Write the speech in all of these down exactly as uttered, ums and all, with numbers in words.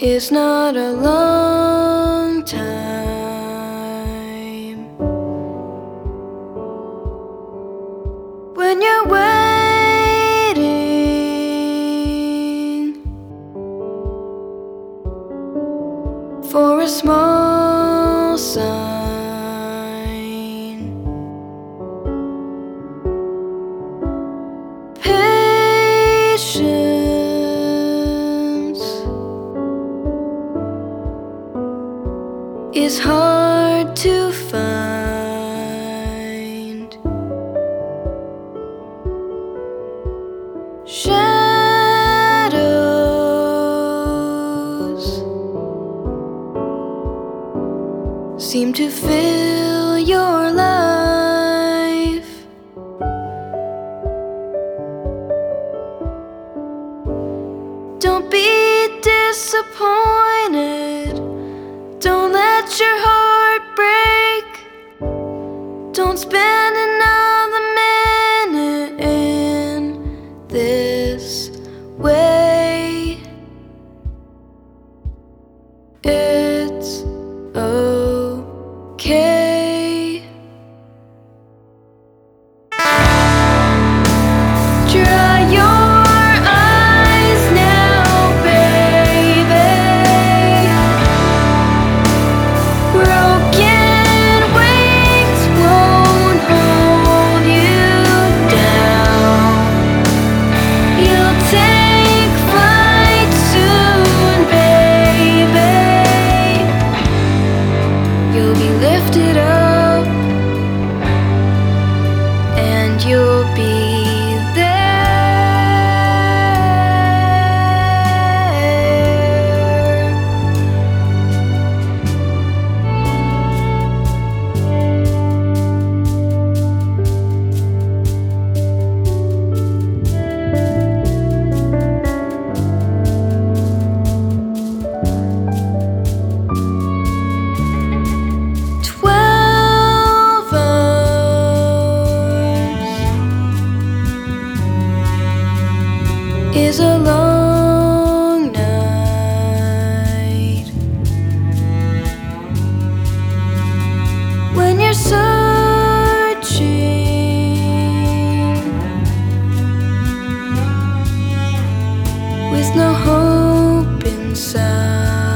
is not a long time when you're waiting for a small sign. Patience is hard to find. Shadows seem to fill your life. Don't be disappointed. Don't let your heart break. Don't spend another minute in this way. It's okay. Dry your eyes now, baby. Broken wings won't hold you down. You'll take flight soon, baby. You'll be lifted up, and you'll be is a long night when you're searching with no hope inside.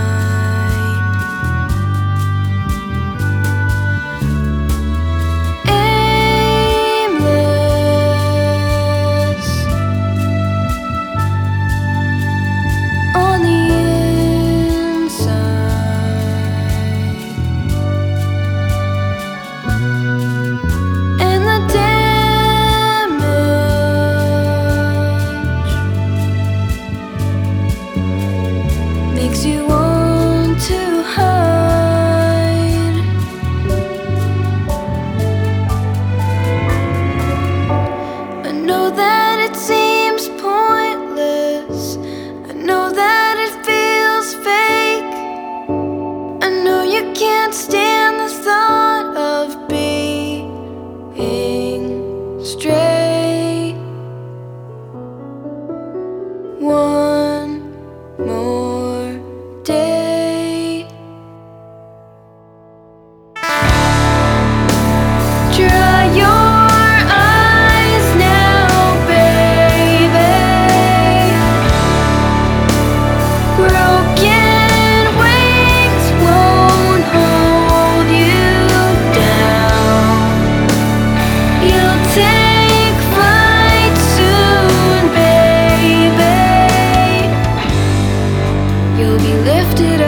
Makes you want to hide. I know that it seems pointless. I know that it feels fake. I know you can't stand the thought of being straight. One more day. Dry your eyes now, baby. Broken wings won't hold you down. You'll take flight soon, baby. You'll be lifted up.